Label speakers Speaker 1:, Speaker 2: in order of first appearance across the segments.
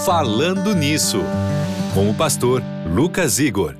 Speaker 1: Falando Nisso, com o pastor Lucas Igor.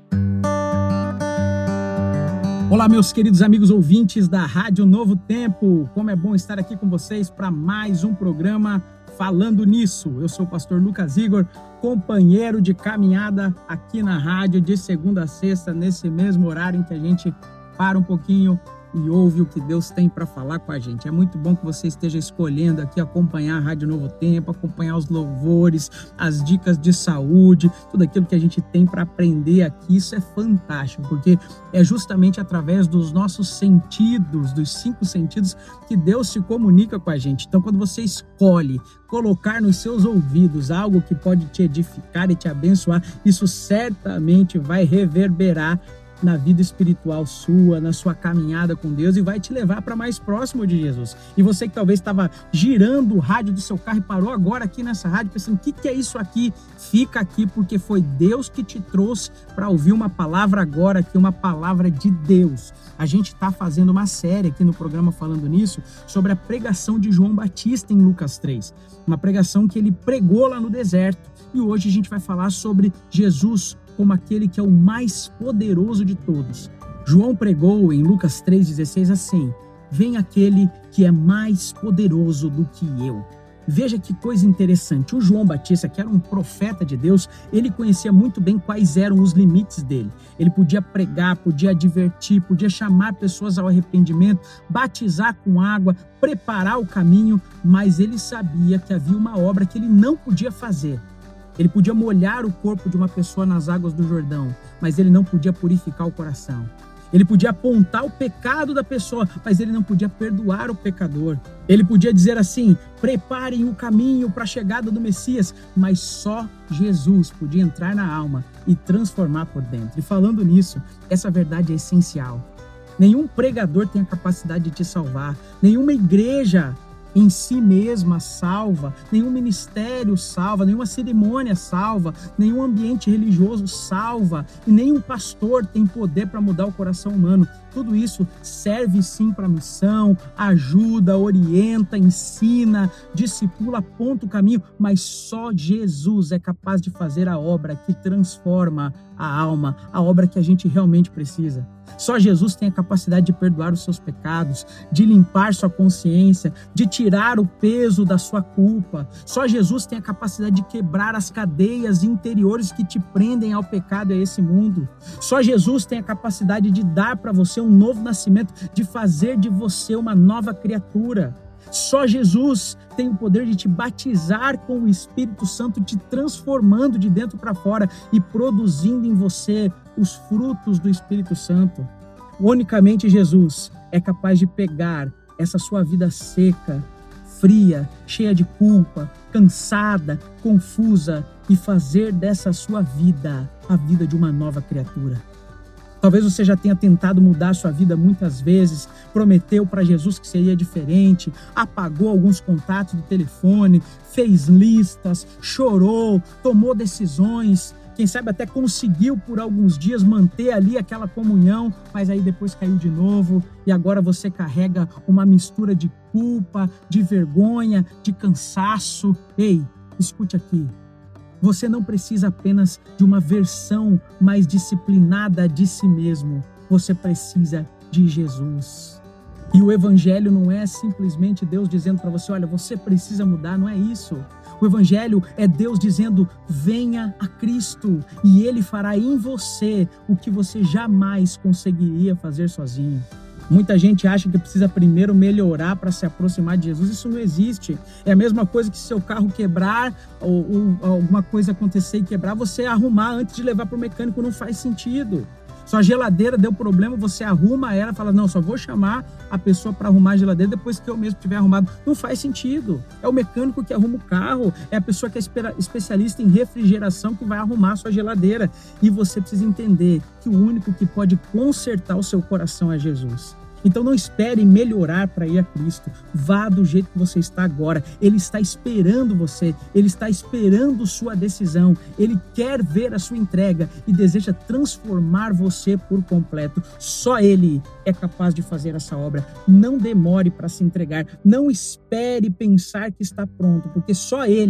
Speaker 2: Olá, meus queridos amigos ouvintes da Rádio Novo Tempo. Como é bom estar aqui com vocês para mais um programa Falando Nisso. Eu sou o pastor Lucas Igor, companheiro de caminhada aqui na rádio de segunda a sexta, nesse mesmo horário em que a gente para um pouquinho e ouve o que Deus tem para falar com a gente. É muito bom que você esteja escolhendo aqui acompanhar a Rádio Novo Tempo, acompanhar os louvores, as dicas de saúde, tudo aquilo que a gente tem para aprender aqui. Isso é fantástico, porque é justamente através dos nossos sentidos, dos 5 sentidos, que Deus se comunica com a gente. Então, quando você escolhe colocar nos seus ouvidos algo que pode te edificar e te abençoar, isso certamente vai reverberar na vida espiritual sua, na sua caminhada com Deus, e vai te levar para mais próximo de Jesus. E você que talvez estava girando o rádio do seu carro e parou agora aqui nessa rádio pensando, o que é isso aqui? Fica aqui, porque foi Deus que te trouxe para ouvir uma palavra agora aqui, uma palavra de Deus. A gente está fazendo uma série aqui no programa Falando Nisso sobre a pregação de João Batista em Lucas 3. Uma pregação que ele pregou lá no deserto. E hoje a gente vai falar sobre Jesus como aquele que é o mais poderoso de todos. João pregou em Lucas 3,16 assim: vem aquele que é mais poderoso do que eu. Veja que coisa interessante. O João Batista, que era um profeta de Deus, ele conhecia muito bem quais eram os limites dele. Ele podia pregar, podia advertir, podia chamar pessoas ao arrependimento, batizar com água, preparar o caminho, mas ele sabia que havia uma obra que ele não podia fazer. Ele podia molhar o corpo de uma pessoa nas águas do Jordão, mas ele não podia purificar o coração. Ele podia apontar o pecado da pessoa, mas ele não podia perdoar o pecador. Ele podia dizer assim: preparem o caminho para a chegada do Messias, mas só Jesus podia entrar na alma e transformar por dentro. E falando nisso, essa verdade é essencial. Nenhum pregador tem a capacidade de te salvar, nenhuma igreja em si mesma salva, nenhum ministério salva, nenhuma cerimônia salva, nenhum ambiente religioso salva, e nenhum pastor tem poder para mudar o coração humano. Tudo isso serve sim para missão, ajuda, orienta, ensina, discipula, aponta o caminho, mas só Jesus é capaz de fazer a obra que transforma a alma, a obra que a gente realmente precisa. Só Jesus tem a capacidade de perdoar os seus pecados, de limpar sua consciência, de tirar o peso da sua culpa. Só Jesus tem a capacidade de quebrar as cadeias interiores que te prendem ao pecado e a esse mundo. Só Jesus tem a capacidade de dar para você um novo nascimento, de fazer de você uma nova criatura. Só Jesus tem o poder de te batizar com o Espírito Santo, te transformando de dentro para fora e produzindo em você os frutos do Espírito Santo. Unicamente Jesus é capaz de pegar essa sua vida seca, fria, cheia de culpa, cansada, confusa, e fazer dessa sua vida a vida de uma nova criatura. Talvez você já tenha tentado mudar a sua vida muitas vezes, prometeu para Jesus que seria diferente, apagou alguns contatos do telefone, fez listas, chorou, tomou decisões, quem sabe até conseguiu por alguns dias manter ali aquela comunhão, mas aí depois caiu de novo, e agora você carrega uma mistura de culpa, de vergonha, de cansaço. Ei, escute aqui. Você não precisa apenas de uma versão mais disciplinada de si mesmo. Você precisa de Jesus. E o Evangelho não é simplesmente Deus dizendo para você, olha, você precisa mudar, não é isso. O Evangelho é Deus dizendo, venha a Cristo e Ele fará em você o que você jamais conseguiria fazer sozinho. Muita gente acha que precisa primeiro melhorar para se aproximar de Jesus. Isso não existe. É a mesma coisa que se seu carro quebrar ou alguma coisa acontecer e quebrar, você arrumar antes de levar para o mecânico. Não faz sentido. Sua geladeira deu problema, você arruma ela, fala, não, só vou chamar a pessoa para arrumar a geladeira depois que eu mesmo tiver arrumado. Não faz sentido. É o mecânico que arruma o carro, é a pessoa que é especialista em refrigeração que vai arrumar a sua geladeira. E você precisa entender que o único que pode consertar o seu coração é Jesus. Então não espere melhorar para ir a Cristo. Vá do jeito que você está agora. Ele está esperando você. Ele está esperando sua decisão. Ele quer ver a sua entrega e deseja transformar você por completo. Só Ele é capaz de fazer essa obra. Não demore para se entregar. Não espere pensar que está pronto, porque só Ele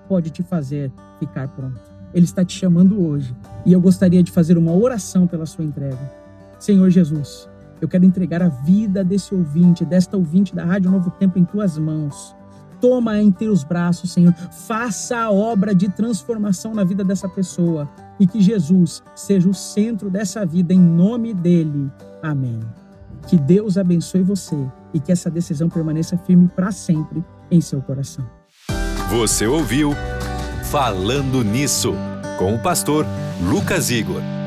Speaker 2: pode te fazer ficar pronto. Ele está te chamando hoje e eu gostaria de fazer uma oração pela sua entrega. Senhor Jesus, eu quero entregar a vida desse ouvinte, desta ouvinte da Rádio Novo Tempo em tuas mãos. Toma em teus braços, Senhor. Faça a obra de transformação na vida dessa pessoa e que Jesus seja o centro dessa vida em nome dele. Amém. Que Deus abençoe você e que essa decisão permaneça firme para sempre em seu coração.
Speaker 1: Você ouviu Falando Nisso, com o pastor Lucas Igor.